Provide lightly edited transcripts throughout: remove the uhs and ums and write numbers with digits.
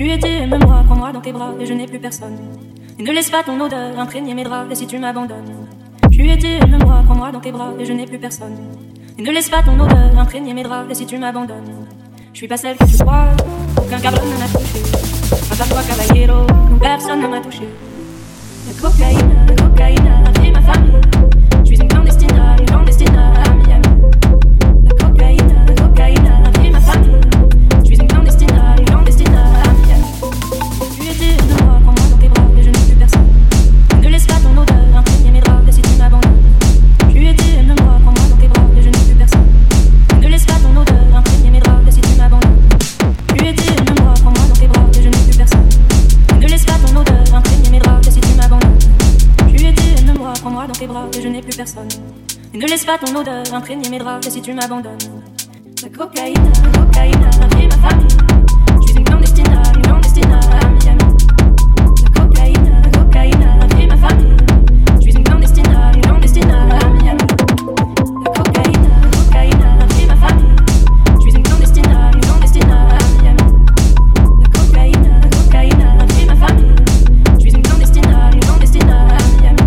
Tu étais, aime-moi, prends-moi dans tes bras et je n'ai plus personne. Et ne laisse pas ton odeur imprégner mes draps et si tu m'abandonnes. Tu étais, aime-moi, prends-moi dans tes bras et je n'ai plus personne. Et ne laisse pas ton odeur imprégner mes draps et si tu m'abandonnes. Je suis pas celle que tu crois, aucun cabron ne m'a touché. Pas à toi, caballero, personne ne m'a touché. La cocaïne a fait ma famille. Je suis une clandestine à Miami. La cocaïne a fait ma famille. Je suis une clandestine à Miami. Tu étais de moi, prends-moi dans tes bras et je n'ai plus personne. Ne laisse pas ton odeur imprégner mes draps et si tu m'abandonnes. Tu étais de moi, prends-moi dans tes bras et je n'ai plus personne. Ne laisse pas ton odeur imprégner mes draps et si tu m'abandonnes. Tu étais de moi, prends-moi dans tes bras et je n'ai plus personne. Ne laisse pas ton odeur imprégner mes draps et si tu m'abandonnes. Tu étais de moi, prends-moi dans tes bras et je n'ai plus personne. Et ne laisse pas ton odeur imprégner mes draps et si tu m'abandonnes. La cocaïne a fait ma famille. Je suis une clandestine à Miami. La cocaïne a fait ma famille. Je suis une clandestine à Miami. La cocaïne a fait ma famille. Je suis une clandestine à Miami. La cocaïne a fait ma famille. Je suis une clandestine à Miami.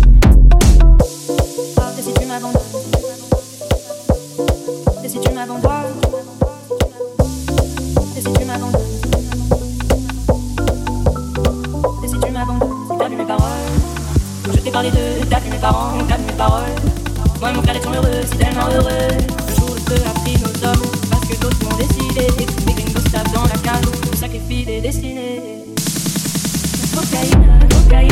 Et si tu m'abandonnes. Et si tu m'abandonnes. Et si tu m'abandonnes. Et si tu m'abandonnes. Si t'as vu mes paroles. Je t'ai parlé de, t'as vu mes parents, t'as vu mes paroles. Moi et mon frère étions heureux, si tellement heureux. Un jour le feu a pris nos hommes. Parce que d'autres m'ont décidé. Et tous les gringos tapent dans la cale. On sacrifie des destinées. La cocaïne